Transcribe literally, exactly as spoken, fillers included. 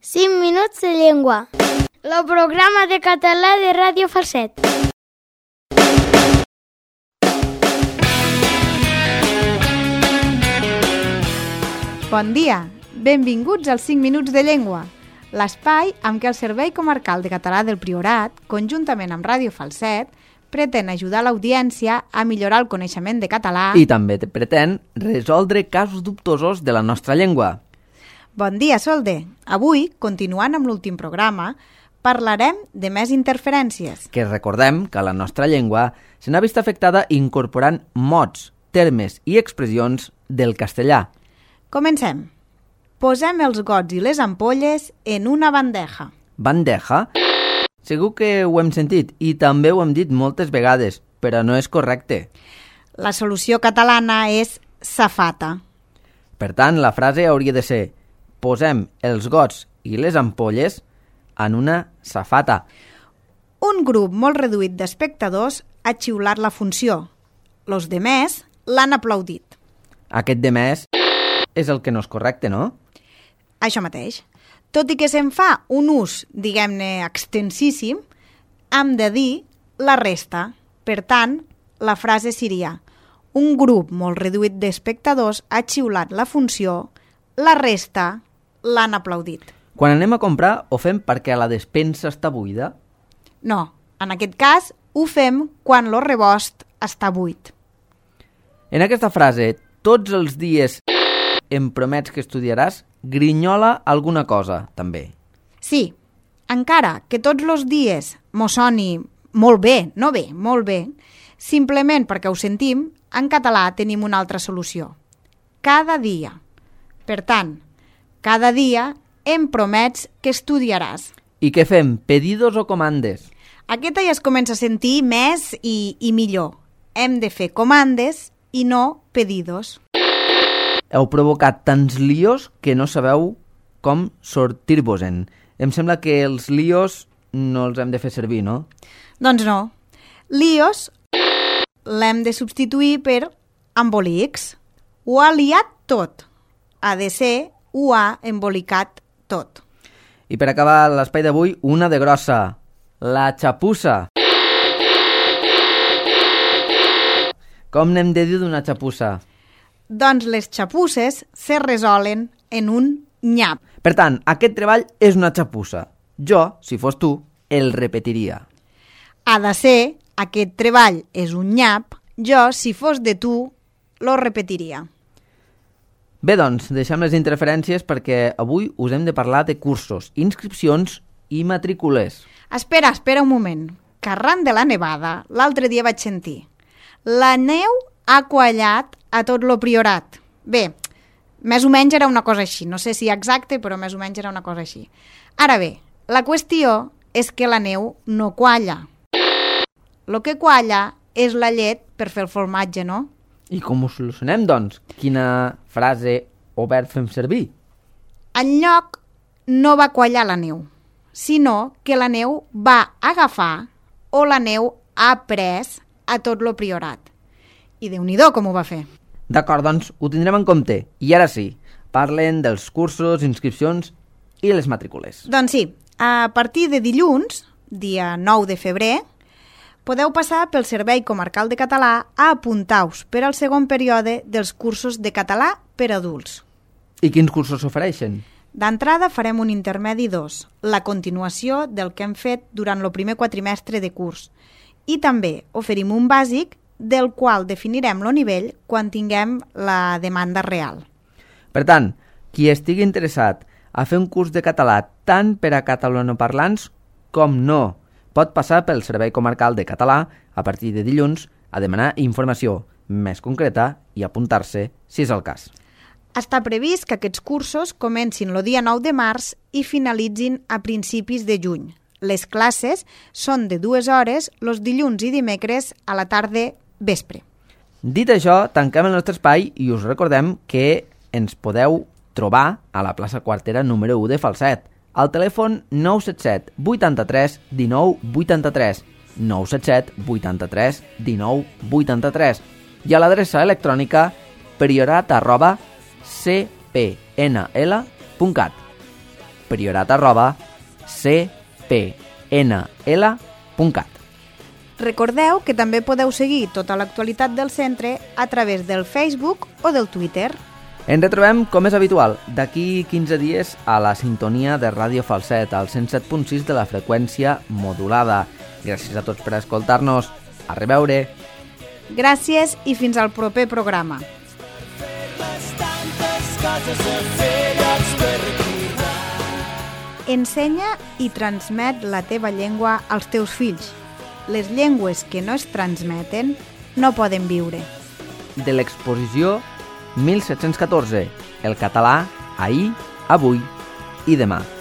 cinc minuts de llengua. El programa de català de Ràdio Falset. Bon dia, benvinguts als cinc minuts de llengua, l'espai amb què el Servei Comarcal de Català del Priorat, conjuntament amb Ràdio Falset, pretén ajudar l'audiència a millorar el coneixement de català i també pretén resoldre casos dubtosos de la nostra llengua. Bon dia, Solde. Avui, continuant amb l'últim programa, parlarem de més interferències. Que recordem que la nostra llengua se n'ha vist afectada incorporant mots, termes i expressions del castellà. Comencem. Posem els gots i les ampolles en una bandeja. Bandeja? Segur que ho hem sentit i també ho hem dit moltes vegades, però no és correcte. La solució catalana és safata. Per tant, la frase hauria de ser: posem els gots i les ampolles en una safata. Un grup molt reduït d'espectadors ha xiulat la funció. Los demés l'han aplaudit. Aquest demés és el que no és correcte, no? Això mateix. Tot i que se'n fa un ús, diguem-ne, extensíssim, hem de dir la resta. Per tant, la frase seria: un grup molt reduït d'espectadors ha xiulat la funció, la resta l'han aplaudit. Quan anem a comprar, ho fem perquè la despensa està buida? No, en aquest cas ho fem quan lo rebost està buit. En aquesta frase, tots els dies em promets que estudiaràs, grinyola alguna cosa, també. Sí, encara que tots els dies m'ho soni molt bé, no bé, molt bé, simplement perquè ho sentim, en català tenim una altra solució. Cada dia. Per tant, cada dia em promets que estudiaràs. I què fem? Pedidos o comandes? Aquesta ja es comença a sentir més i, i millor. Hem de fer comandes i no pedidos. Heu provocat tants líos que no sabeu com sortir-vos-en. Em sembla que els líos no els hem de fer servir, no? Doncs no. Líos l'hem de substituir per embolics. Ho ha liat tot. Ha de ser ho ha embolicat tot. I per acabar l'espai d'avui, una de grossa. La xapussa. Com n'hem de dir d'una xapussa? Doncs les xapusses se resolen en un nyap. Per tant, aquest treball és una xapussa. Jo, si fos tu, el repetiria. Ha de ser, aquest treball és un nyap, jo, si fos de tu, lo repetiria. Bé, doncs, deixem les interferències perquè avui us hem de parlar de cursos, inscripcions i matrícules. Espera, espera un moment, que arran de la nevada, l'altre dia vaig sentir. La neu ha quallat a tot lo priorat. Bé, més o menys era una cosa així, no sé si exacte, però més o menys era una cosa així. Ara bé, la qüestió és que la neu no qualla. Lo que qualla és la llet per fer el formatge, no? I com ho solucionem, doncs? Quina frase o verb fem servir? Enlloc no va quallar la neu, sinó que la neu va agafar o la neu ha pres a tot lo priorat. I Déu-n'hi-do com ho va fer. D'acord, doncs ho tindrem en compte. I ara sí, parlen dels cursos, inscripcions i les matrícules. Doncs sí, a partir de dilluns, dia nou de febrer, podeu passar pel Servei Comarcal de Català a apuntar-vos per al segon període dels cursos de català per adults. I quins cursos s'ofereixen? D'entrada farem un intermedi dos, la continuació del que hem fet durant el primer quatrimestre de curs. I també oferim un bàsic del qual definirem el nivell quan tinguem la demanda real. Per tant, qui estigui interessat a fer un curs de català tant per a catalanoparlants com no, pot passar pel Servei Comarcal de Català a partir de dilluns a demanar informació més concreta i apuntar-se si és el cas. Està previst que aquests cursos comencin el dia nou de març i finalitzin a principis de juny. Les classes són de dues hores els dilluns i dimecres a la tarda vespre. Dit això, tanquem el nostre espai i us recordem que ens podeu trobar a la plaça Quartera número u de Falset, al telèfon nou set set vuitanta-tres dinou vuitanta-tres, nou set set vuitanta-tres dinou vuitanta-tres i a l'adreça electrònica priorat arroba c p n l punt cat. priorat arroba c p n l punt cat. Recordeu que també podeu seguir tota l'actualitat del centre a través del Facebook o del Twitter. Ens retrobem, com és habitual, d'aquí quinze dies a la sintonia de Ràdio Falset, al cent set punt sis de la freqüència modulada. Gràcies a tots per escoltar-nos. A reveure. Gràcies i fins al proper programa. Ensenya i transmet la teva llengua als teus fills. Les llengües que no es transmeten no poden viure. De l'exposició mil set-cents catorze, el català ahir, avui i demà.